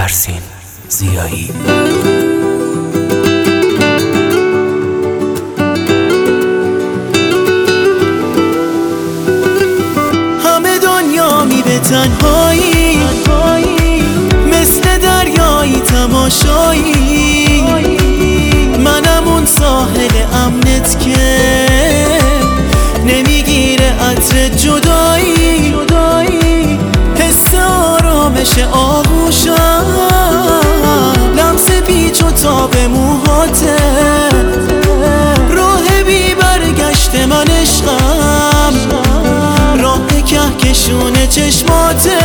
فرسین زیایی. همه دنیا می به تنهایی، مثل دریایی تماشایی. منم اون ساحل امنت که نمیگیره عطر جدایی. حس آرامش آغوشم، لمس پیچ و تاب موهاته. راه بی برگشت من عشقم، راه کهکشون چشماته.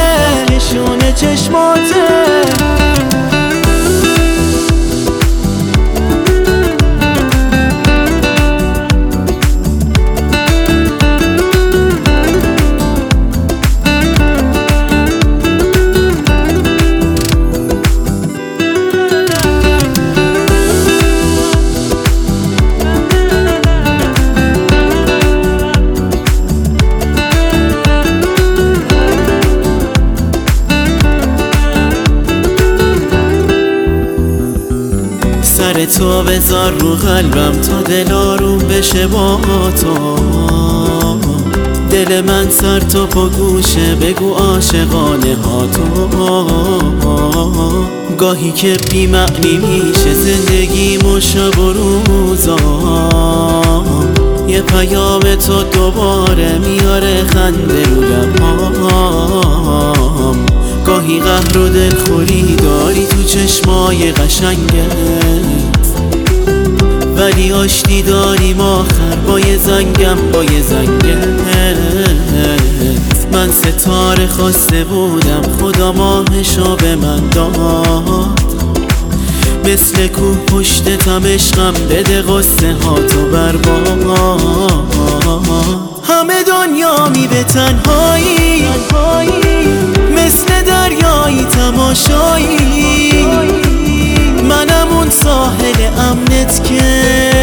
سر تو بذار رو قلبم تا دل آروم بشه با تو. دل من سر تو پا گوشه، بگو عاشقانه ها تو. گاهی که بی معنی میشه زندگیم و شب و روزا، یه پیام تو دوباره میاره خنده رو لبام. گاهی قهر و دلخوری داری تو چشمای قشنگت، ولی آشتی داریم آخر با یه زنگت. من ستاره خواسته بودم، خدا ماهشو به من داد. مثل کوه پشتتم عشقم، بده قصه ها تو برباد. همه دنیا می به تنهایی، مثل دریایی تماشایی. منم اون ساحل امنت که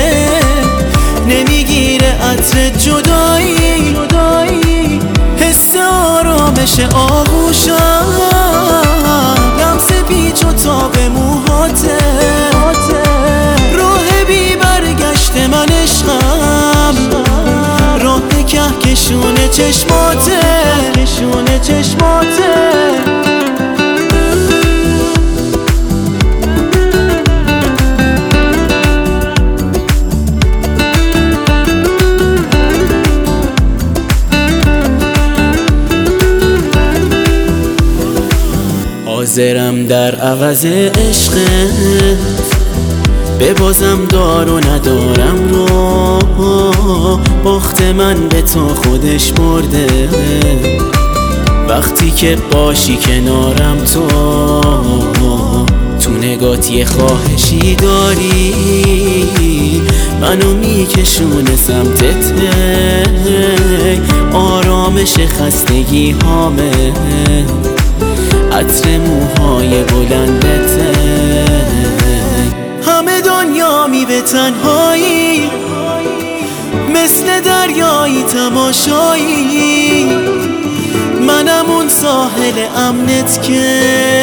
نمیگیره عطر جدایی. حس آرامش آغوشم، لمس پیچ و تاب موهاته. راه بی برگشت من عشقم، راه کهکشون چشماته. حاضرم در عوض عشقت ببازم دار و ندارم رو. بخت من به تو خودش برده، وقتی که باشی کنارم تو نگات یه خواهشی داری، منو میکشونه سمتت. آرامش خستگی هامه، عطر موهای بلندته. همه دنیا می به تنهایی، مثل دریایی تماشایی. منم اون ساحل امنت که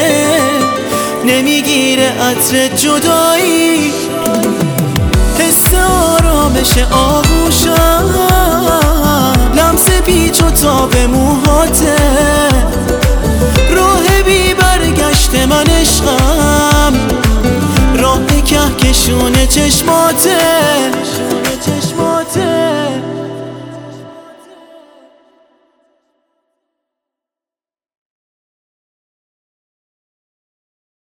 نمیگیره عطر جدایی. حس آرامش آغوشم، لمس پیچ و تاب موهاته. راه بی برگشت من عشقم، راه کهکشون چشماته.